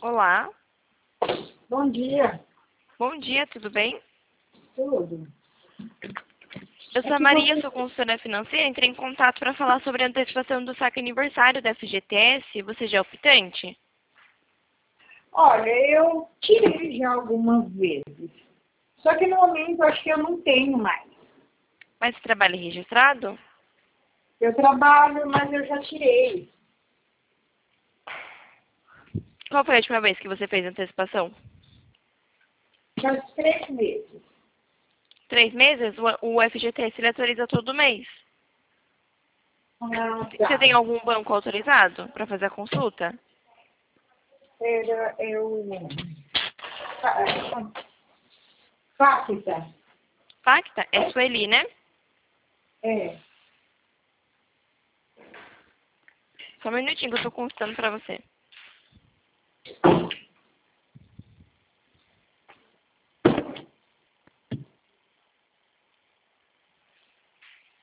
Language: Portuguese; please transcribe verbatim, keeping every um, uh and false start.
Olá, Bom dia. bom dia, tudo bem? Tudo. Eu sou É a que Maria, você... sou consultora financeira. Entrei em contato para falar sobre a antecipação do saque aniversário da F G T S. Você já é optante? Olha, eu tirei já algumas vezes. Só que no momento acho que eu não tenho mais. Mas você trabalha registrado? Eu trabalho, mas eu já tirei. Qual foi a última vez que você fez a antecipação? Faz três meses. Três meses? O o F G T S ele atualiza todo mês. Ah, Você tem tá. algum banco autorizado para fazer a consulta? Era eu... Facta. Facta? É Sueli, né? É. Só um minutinho que eu estou consultando para você.